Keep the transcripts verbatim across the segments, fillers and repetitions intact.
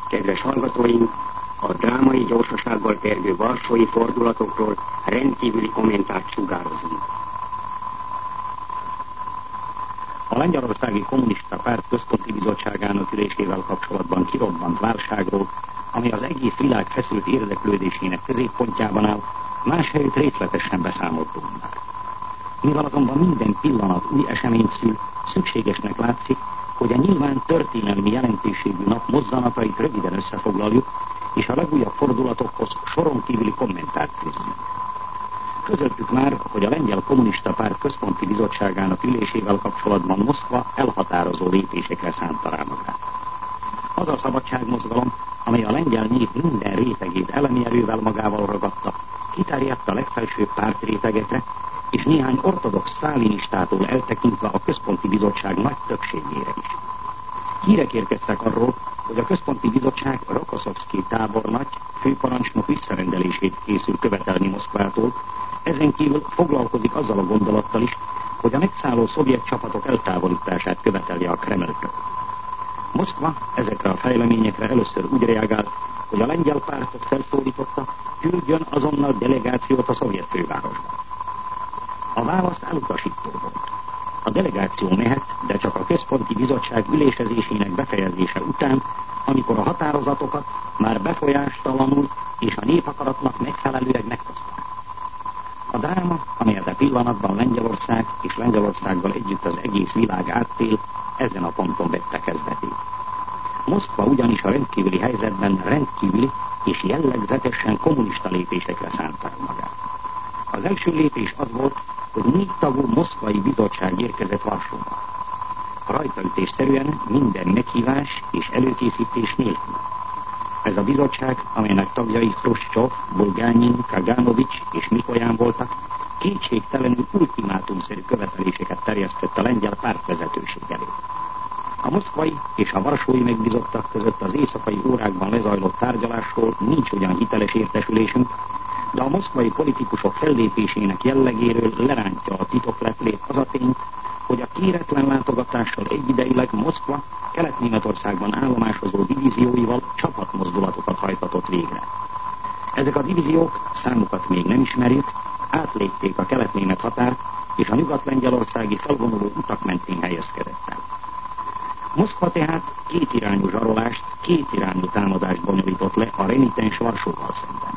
Kedves hallgatóink, a drámai gyorsasággal tergő varsói fordulatokról rendkívüli kommentárt sugározunk. A Lengyelországi Kommunista Párt Központi Bizottságának ülésével kapcsolatban kirobbant válságról, ami az egész világ feszült érdeklődésének középpontjában áll, más helyütt részletesen beszámoltunk már. Mivel azonban minden pillanat új eseményt szül, szükségesnek látszik, hogy a nyilván történelmi jelentőségű nap mozzanatait röviden összefoglaljuk, és a legújabb fordulatokhoz soron kívüli kommentárt fűzünk. Közöltük már, hogy a Lengyel Kommunista Párt Központi Bizottságának ülésével kapcsolatban Moszkva elhatározó lépésekre szánta rá magát. Az a szabadságmozgalom, amely a lengyel nép minden rétegét elemi erővel magával ragadta, kiterjedt a legfelsőbb pártrétegekre, és néhány ortodox sztálinistától eltekintve a Központi Bizottság nagy többségére is. Hírek érkeztek arról, hogy a Központi Bizottság Rokoszovszky tábornagy főparancsnok visszarendelését készül követelni Moszkvától, ezen kívül foglalkozik azzal a gondolattal is, hogy a megszálló szovjet csapatok eltávolítását követelje a Kremltől. Moszkva ezekre a fejleményekre először úgy reagált, hogy a lengyel pártot felszólította, küldjön azonnal delegációt a szovjet fővárosba. A választ elutasító volt. A delegáció mehet, de csak a Központi Bizottság ülésezésének befejezése után, amikor a határozatokat már befolyástalanul és a népakaratnak megfelelően meghozták. A dráma, amelyet a pillanatban Lengyelország és Lengyelországgal együtt az egész világ átél, ezen a ponton vette kezdetét. Moszkva ugyanis a rendkívüli helyzetben rendkívüli és jellegzetesen kommunista lépésekre szánta magát. Az első lépés az volt, hogy négy tagú moszkvai bizottság érkezett Varsóba. Rajtaütésszerűen minden meghívás és előkészítés nélkül. Ez a bizottság, amelynek tagjai Hruscsov, Bulgányin, Kaganovics és Mikolyán voltak, kétségtelenül ultimátumszerű követeléseket terjesztett a lengyel pártvezetőség elé. A moszkvai és a varsói megbízottak között az éjszakai órákban lezajlott tárgyalásról nincs ugyan hiteles értesülésünk, de a moszkvai politikusok fellépésének jellegéről lerántja a titokleplét az a tény, hogy a kéretlen látogatással egyidejileg Moszkva Kelet-Németországban állomásozó divízióival csapatmozdulatokat hajtatott végre. Ezek a divíziók, számukat még nem ismerjük, átlépték a kelet-német határt, és a nyugat-lengyelországi felvonuló utak mentén helyezkedett el. Moszkva tehát kétirányú zsarolást, kétirányú támadást bonyolított le a renitens Varsóval szemben.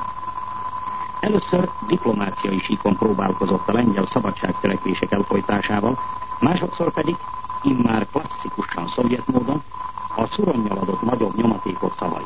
Először diplomáciai síkon próbálkozott a lengyel szabadságtörekvések elfojtásával, másodszor pedig, immár klasszikusan szovjet módon, a szuronnyal adott nagyobb nyomatékot szavain.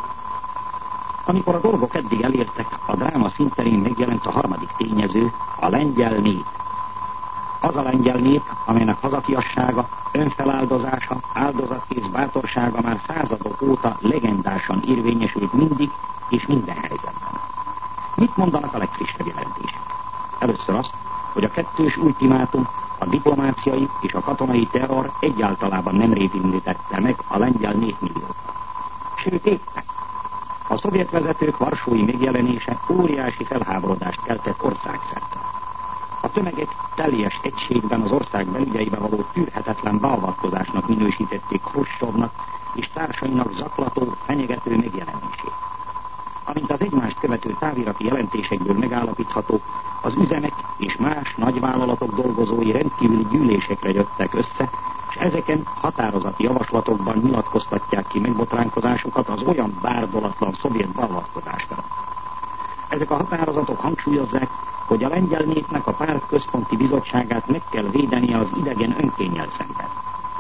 Amikor a dolgok eddig elértek, a dráma színterén megjelent a harmadik tényező, a lengyel nép. Az a lengyel nép, amelynek hazafiassága, önfeláldozása, áldozatkész bátorsága már századok óta legendásan érvényesült mindig és minden helyzetben. Mit mondanak a legfrissebb jelentések? Először azt, hogy a kettős ultimátum, a diplomáciai és a katonai terror egyáltalában nem révindítette meg a lengyel népmilliót. Sőt éppen, a szovjet vezetők varsói megjelenése óriási felháborodást keltett országszerte. A tömegek teljes egységben az ország belügyeibe való tűrhetetlen beavatkozásnak minősítették Hruscsovnak és társainak zaklató, fenyegető megjelenését. Amint az egymást követő távirati jelentésekből megállapítható, az üzemek és más nagyvállalatok dolgozói rendkívüli gyűlésekre jöttek össze, és ezeken határozati javaslatokban nyilatkoztatják ki megbotránkozásukat az olyan bárdolatlan szovjet beavatkozásra. Ezek a határozatok hangsúlyozzák, hogy a lengyel népnek a párt központi bizottságát meg kell védenie az idegen önkénnyel szemben.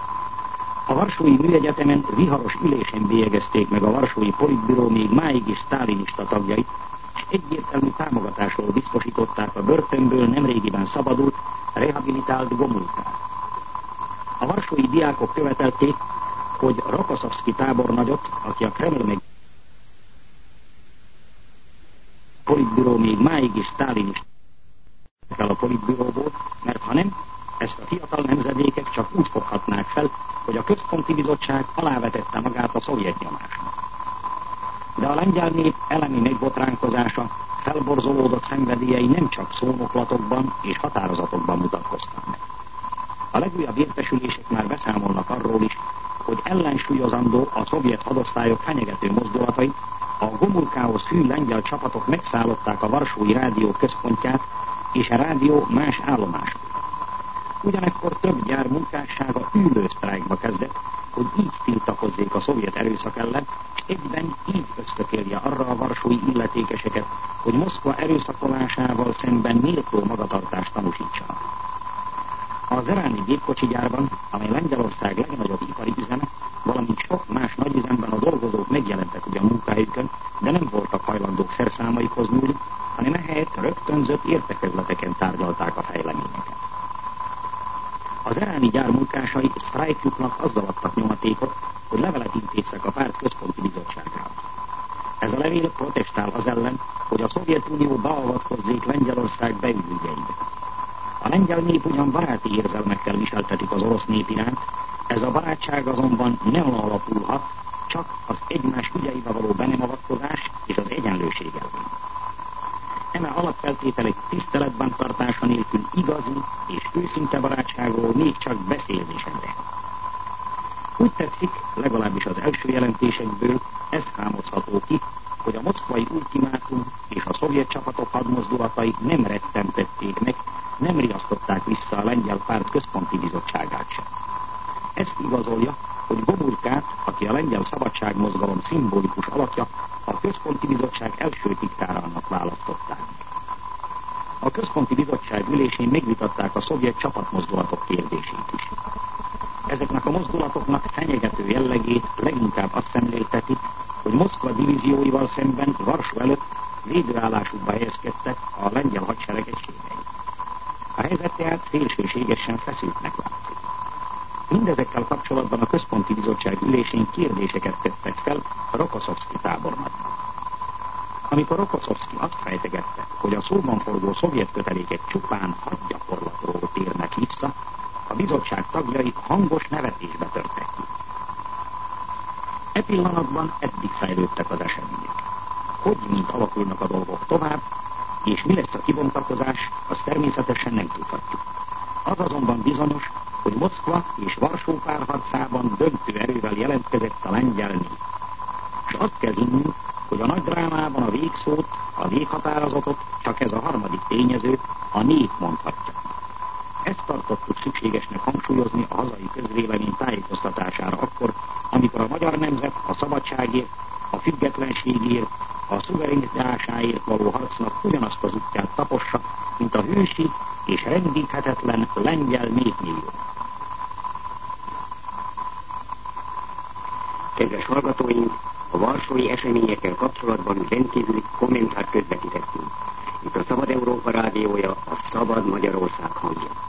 A Varsói Műegyetemen viharos ülésen bélyegezték meg a Varsói Politbüró még máig is sztálinista tagjait, és egyértelmű támogatásról biztosították a börtönből nemrégiben szabadult, rehabilitált Gomulkát. A varsói diákok követelték, hogy Rokoszovszky tábornagyot, aki a Kreml meg Politbüró még máig is sztálinista fel a Politbüróból, mert ha nem, ezt a fiatal nemzedékek csak úgy foghatnák fel, hogy a Központi Bizottság alávetette magát a szovjet nyomásnak. De a lengyel nép elemi megbotránkozása, felborzolódott szenvedélyei nem csak szónoklatokban és határozatokban mutatkoztak meg. A legújabb értesülések már beszámolnak arról is, hogy ellensúlyozandó a szovjet hadosztályok fenyegető mozdulatait, a Gomulkához hű lengyel csapatok megszállották a Varsói Rádió központját és a rádió más állomású. Ugyanekkor több gyár munkássága ülősztrájkba kezdett, hogy így tiltakozzék a szovjet erőszak ellen, és egyben így ösztökélje arra a varsói illetékeseket, hogy Moszkva erőszakolásával szemben méltó magatartást tanúsítsanak. A Zeráni gépkocsigyárban, amely Lengyelország legnagyobb ipari üzeme, valamint sok más nagyüzemben a dolgozók megjelentek ugyan munkahelyükön, de nem voltak hajlandók szerszámaikhoz nyúlni, hanem ehelyett rögtönzött értekezleteken tárgyalták a fejleményeket. Az Zeráni gyár munkásai sztrájkjuknak azzal adtak nyomatékot, hogy levelet intéztek a párt központi bizottságához. Ez a levél protestál az ellen, hogy a Szovjetunió beavatkozzék Lengyelország belügyeibe. A lengyel nép ugyan baráti érzelmekkel viseltetik az orosz nép iránt, ez a barátság azonban nem alapulhat, csak az egymás ügyeibe való be nem avatkozás és az egyenlőség elvén. Eme alapfeltételek tiszteletben tartása nélkül igazi és őszinte barátságról még csak beszélni sem lehet. Úgy tetszik, legalábbis az első jelentésekből ez hámozható ki, hogy a moszkvai ultimátum és a szovjet csapatok hadmozdulatai nem rettentették meg, nem riasztották vissza a lengyel párt központi bizottságát sem. Ezt igazolja, hogy Gomulkát, aki a lengyel szabadságmozgalom szimbolikus alakja, a központi bizottság első titkárának választották. A központi bizottság ülésén megvitatták a szovjet csapatmozdulatok kérdését is. Ezeknek a mozdulatoknak fenyegető jellegét leginkább azt szemlélteti, hogy Moszkva divízióival szemben Varsó előtt védőállásukba helyezkedtek a lengyel hadsereg egységei. A helyzet tehát szélsőségesen feszültnek látszik. Mindezekkel kapcsolatban a központi bizottság ülésén kérdéseket tettek fel Rokoszovszki tábornoknak. Amikor Rokoszovszki azt fejtegette, hogy a szóban forgó szovjet kötelékek csupán hadgyakorlatról térnek vissza, a bizottság tagjai hangos nevetésbe törtek ki. E pillanatban eddig fejlődtek az események. Hogy mint alakulnak a dolgok tovább, és mi lesz a kibontakozás, azt természetesen nem tudhatjuk. Az azonban bizonyos, hogy Moszkva és Varsó párharcában döntő erővel jelentkezett a lengyel nép. És azt kell hinnünk, hogy a nagy drámában a végszót, a véghatározatot csak ez a harmadik tényező, a nép mondhatja. Ezt tartottuk szükségesnek hangsúlyozni a hazai közvélemény tájékoztatására akkor, amikor a magyar nemzet a szabadságért, a függetlenségért, a szuverenitásáért való harcnak ugyanazt az útját tapossa, mint a hősi és rendíthetetlen lengyel népmillió. Kedves hallgatóink, a varsói eseményekkel kapcsolatban rendkívüli kommentárt közvetítettünk. Itt a Szabad Európa rádiója, a Szabad Magyarország hangja.